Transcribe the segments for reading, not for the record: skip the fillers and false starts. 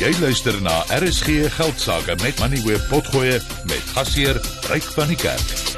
Jy luister na RSG Geldsaake met Moneyweb Potgoe met gasheer Ryk van die Kerk.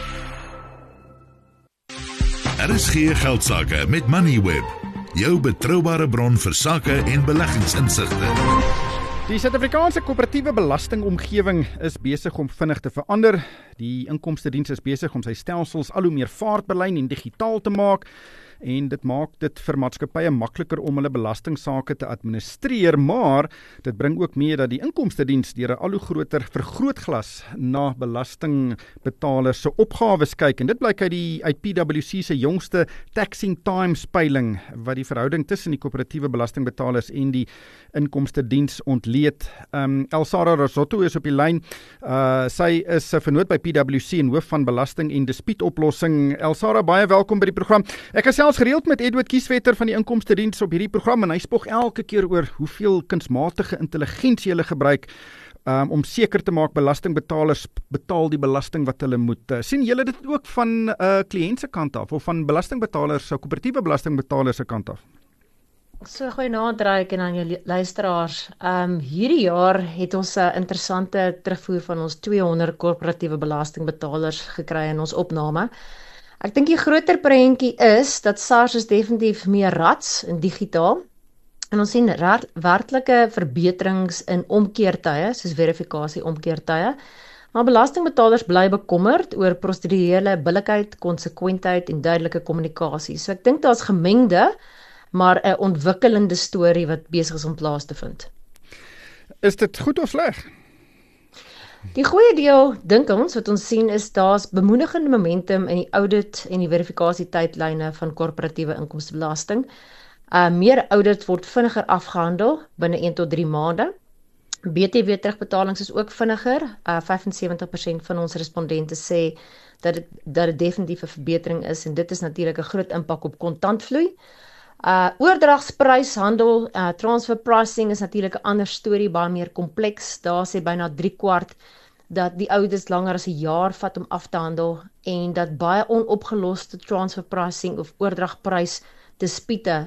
RSG Geldsaake met Moneyweb, jou betroubare bron vir sake en beleggingsinsigte. Die Suid-Afrikaanse koöperatiewe belastingomgewing is besig om vinnig te verander. Die inkomstediens is besig om sy stelsels al hoe meer vaartbelyn en digitaal te maak. En dit maak dit vir maatskappye makliker om hulle belastingsaake te administreer, maar dit bring ook mee dat die inkomstediens deur 'n al hoe groter vergrootglas na belastingbetalers se opgawes kyk. En dit blyk uit PwC se jongste Taxing Times peiling, wat die verhouding tussen die koöperatiewe belastingbetalers en die inkomstediens ontleed. Elsara Rosotto is op die lyn. Sy is 'n vernoot by PwC en hoof van belasting en dispuutoplossing. Elsara, baie welkom by die program. Ek is selfs gereeld met Edward Kieswetter van die inkomstediens op hierdie program en hy spog elke keer oor hoeveel kunsmatige intelligensie hulle gebruik om seker te maak belastingbetalers betaal die belasting wat hulle moet. Sien julle dit ook van kliënt se kant af of van belastingbetalers, koöperatiewe belastingbetalers se kant af? So goeienaand Ryk en aan jou luisteraars. Hierdie jaar het ons 'n interessante terugvoer van ons 200 koöperatiewe belastingbetalers gekry in ons opname. Ek dink die groter prentjie is dat SARS is definitief meer rats en digitaal. En ons sien werklike verbeterings in omkeertye, soos verifikasie omkeertye. Maar belastingbetalers bly bekommerd oor prosedurele billikheid, konsekwentheid en duidelike kommunikasie. So ek dink daar's gemengde, maar 'n ontwikkelende storie wat besig is om plaas te vind. Is dit goed of sleg? Die goeie deel, dink ons, wat ons sien is daar's bemoedigende momentum in die audit en die verifikasie tydlyne van korporatiewe inkomstebelasting. Meer audit word vinniger afgehandel binne 1 tot 3 maande. BTW terugbetalings is ook vinniger. 75% van ons respondente sê dat dit definitief 'n verbetering is en dit is natuurlik 'n groot impak op kontantvloei. Oordragspryshandel, transfer pricing is natuurlik 'n ander storie, baie meer kompleks. Daar sê byna 3/4 dat die audits langer as 'n jaar vat om af te handel en dat baie onopgeloste transfer pricing of oordragprys dispute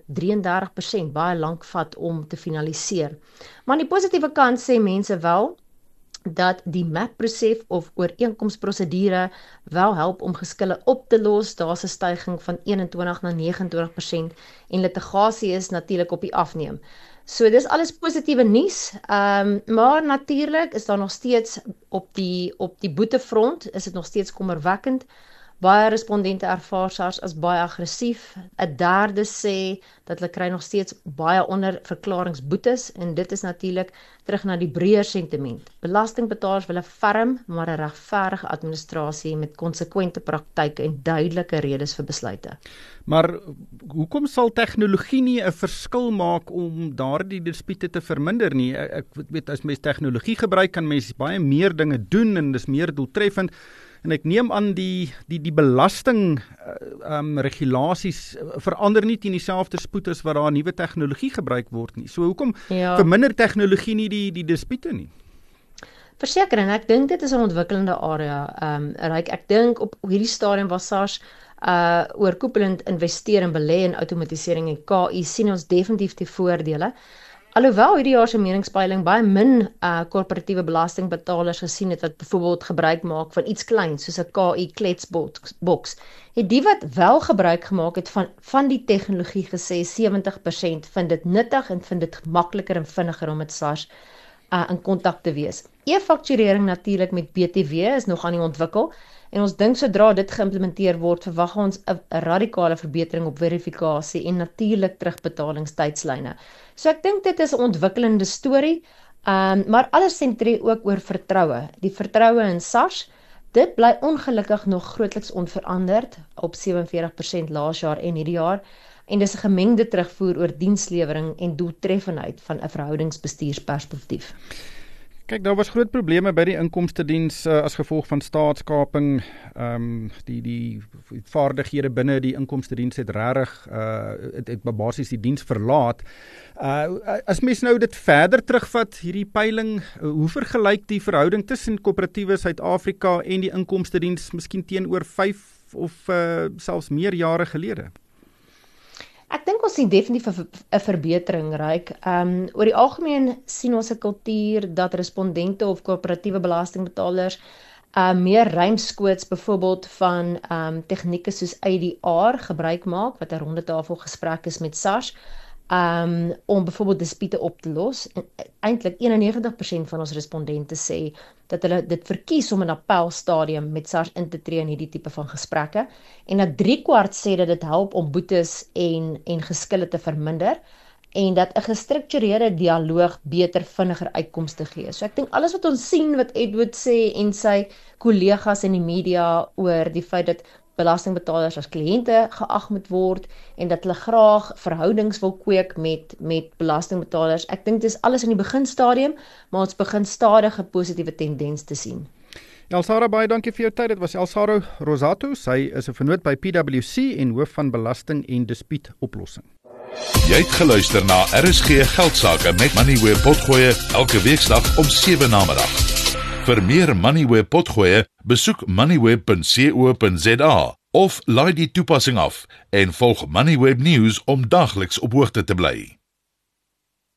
33% baie lank vat om te finaliseer. Maar aan die positiewe kant sê mense wel dat die MAP-proses of ooreenkomsprosedure wel help om geskille op te los. Daar's 'n styging van 21 na 29% en litigasie is natuurlik op die afneem. So dis alles positiewe nuus, maar natuurlik is daar nog steeds op die boetefront is dit nog steeds kommerwekkend. Baie respondente ervaar SARS as baie aggressief. 'n derde sê dat hulle kry nog steeds baie onderverklaringsboetes en dit is natuurlik terug na die breër sentiment. Belastingbetalers wil 'n ferm maar 'n regverdige administrasie met konsekwente praktyke en duidelike redes vir besluite. Maar hoekom sal tegnologie nie 'n verskil maak om daardie dispute te verminder nie? Ek weet as mens tegnologie gebruik kan mens baie meer dinge doen en dis meer doeltreffend. En ek neem aan die belasting regulasies verander nie teen dieselfde spoed as wat daar nuwe tegnologie gebruik word nie. So hoekom verminder tegnologie nie die dispute nie? Verseker, en ek dink dit is 'n ontwikkelende area. Ryk, ek dink op hierdie stadium waar SARS oorkoepelend investeer en belê in outomatisering en KI sien ons definitief die voordele. Alhoewel hierdie jaar se meningspeiling baie min korporatiewe belastingbetalers gesien het wat byvoorbeeld gebruik maak van iets kleins soos 'n KI kletsboks, het die wat wel gebruik gemaak het van die tegnologie gesê 70% vind dit nuttig en vind dit makliker en vinniger om met SARS in kontak te wees. E-fakturering natuurlik met BTW is nog aan die ontwikkel en ons dink sodra dit geïmplementeer word, verwag ons 'n radikale verbetering op verifikasie en natuurlik terugbetalingstydslyne. So ek dink dit is 'n ontwikkelende storie, maar alles sentreer ook oor vertroue. Die vertroue in SARS, dit bly ongelukkig nog grootliks onveranderd op 47% laas jaar en hierdie jaar. En dis 'n gemengde terugvoer oor dienslewering en doeltreffendheid van 'n verhoudingsbestuursperspektief. Kyk, daar was groot probleme by die inkomstediens as gevolg van staatskaping. Die vaardighede binne die inkomstediens het regtig het basies die diens verlaat. As mens nou dit verder terugvat, hierdie peiling, hoe vergelyk die verhouding tussen koöperatiewe Suid-Afrika en die inkomstediens miskien teenoor 5 of selfs meer jare gelede? Ek dink ons sien definitief 'n verbetering, Ryk. Oor die algemeen sien ons 'n kultuur dat respondente of korporatiewe belastingbetalers meer ruimskoots byvoorbeeld van tegnieke soos ADR gebruik maak, wat 'n rondetafel gesprek is met SARS, om byvoorbeeld dispute op te los. En eintlik 91% van ons respondente sê dat hulle dit verkies om in 'n appelstadium met SARS in te tree in hierdie tipe van gesprekke, en dat 3/4 sê dat dit help om boetes en geskille te verminder, en dat 'n gestruktureerde dialoog beter vinniger uitkomste gee. So ek dink alles wat ons sien wat Edward sê en sy kollegas in die media oor die feit dat belastingbetalers as kliënte geag moet word en dat hulle graag verhoudings wil kweek met belastingbetalers. Ek dink dit is alles in die beginstadium, maar ons begin stadig 'n positiewe tendens te sien. Elsara, baie dankie vir jou tyd. Dit was Elsara Rosato. Sy is 'n vernoot by PwC en hoof van belasting en dispuutoplossing. Jy het geluister na RSG Geldsaake met Moneyweb Potgoe elke weeksdag om 7 namiddag. Vir meer Moneyweb Potgoe, besoek moneyweb.co.za of laai die toepassing af en volg Moneyweb News om dagliks op hoogte te bly.